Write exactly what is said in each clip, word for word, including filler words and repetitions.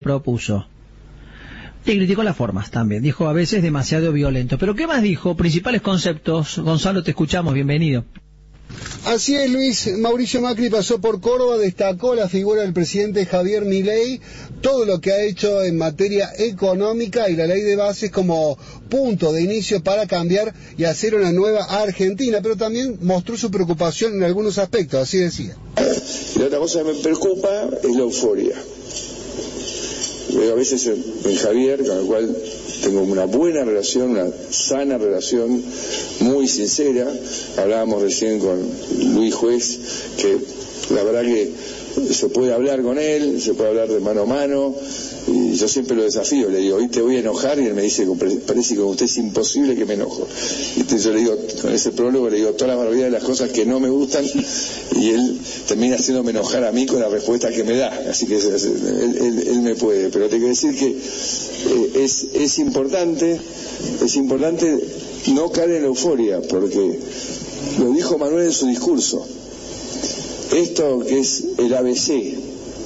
propuso. Y criticó las formas también, dijo a veces demasiado violento. Pero ¿qué más dijo? Principales conceptos. Gonzalo, te escuchamos, bienvenido. Así es, Luis. Mauricio Macri pasó por Córdoba, destacó la figura del presidente Javier Milei, todo lo que ha hecho en materia económica y la ley de bases como punto de inicio para cambiar y hacer una nueva Argentina, pero también mostró su preocupación en algunos aspectos, así decía. Y la otra cosa que me preocupa es la euforia. Veo a veces en, en Javier, con el cual tengo una buena relación, una sana relación, muy sincera. Hablábamos recién con Luis Juez, que la verdad que se puede hablar con él, se puede hablar de mano a mano, y yo siempre lo desafío, le digo, hoy te voy a enojar, y él me dice, parece que con usted es imposible que me enojo. Y entonces yo le digo, con ese prólogo le digo todas las barbaridades de las cosas que no me gustan, y él termina haciéndome enojar a mí con la respuesta que me da, así que él, él, él me puede. Pero te quiero decir que eh, es, es importante, es importante no caer en la euforia, porque lo dijo Manuel en su discurso. Esto que es el A B C,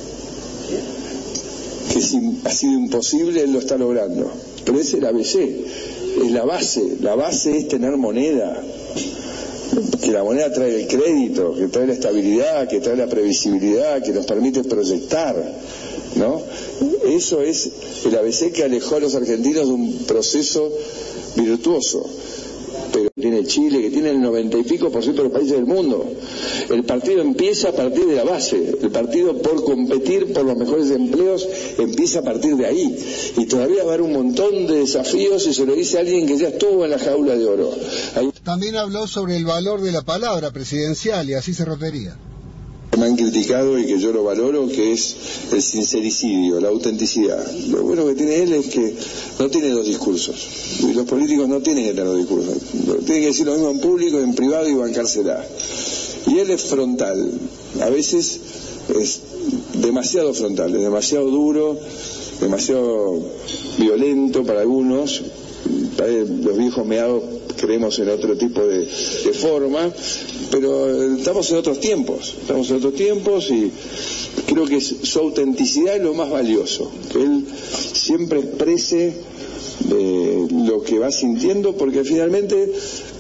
que es, ha sido imposible, él lo está logrando. Pero es el A B C, es la base. La base es tener moneda, que la moneda trae el crédito, que trae la estabilidad, que trae la previsibilidad, que nos permite proyectar, ¿no? Eso es el A B C que alejó a los argentinos de un proceso virtuoso. Pero tiene Chile, que tiene el noventa y pico por ciento de los países del mundo. El partido empieza a partir de la base. El partido, por competir por los mejores empleos, empieza a partir de ahí. Y todavía va a haber un montón de desafíos, y se lo dice a alguien que ya estuvo en la jaula de oro. Ahí... También habló sobre el valor de la palabra presidencial, y así se refería. Me han criticado y que yo lo valoro, que es el sincericidio, la autenticidad. Lo bueno que tiene él es que no tiene dos discursos, y los políticos no tienen que tener dos discursos, tienen que decir lo mismo en público, en privado, y bancársela. Y él es frontal, a veces es demasiado frontal, es demasiado duro, demasiado violento para algunos. Los viejos meados creemos en otro tipo de, de forma, pero estamos en otros tiempos, estamos en otros tiempos y creo que su autenticidad es lo más valioso, que él siempre exprese eh, lo que va sintiendo, porque finalmente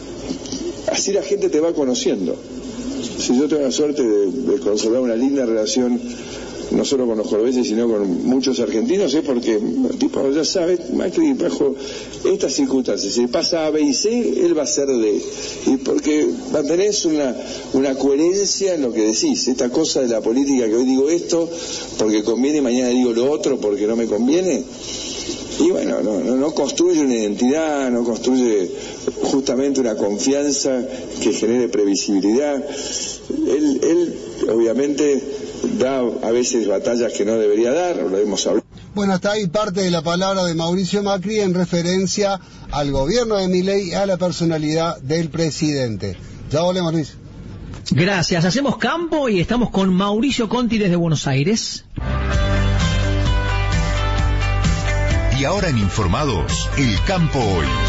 así la gente te va conociendo. Si yo tengo la suerte de, de conservar una linda relación no solo con los cordobeses, sino con muchos argentinos, es porque el tipo ya sabe, Macri bajo estas circunstancias, si pasa A, B y C, él va a ser D, y porque mantenés una, una coherencia en lo que decís, esta cosa de la política que hoy digo esto porque conviene y mañana digo lo otro porque no me conviene, y bueno, no, no, no construye una identidad, no construye justamente una confianza que genere previsibilidad. Él, él obviamente da a veces batallas que no debería dar, lo hemos hablado. Bueno, hasta ahí parte de la palabra de Mauricio Macri en referencia al gobierno de Milei y a la personalidad del presidente. Ya volvemos, Luis. Gracias, hacemos campo y estamos con Mauricio Conti desde Buenos Aires. Y ahora en Informados, el campo hoy.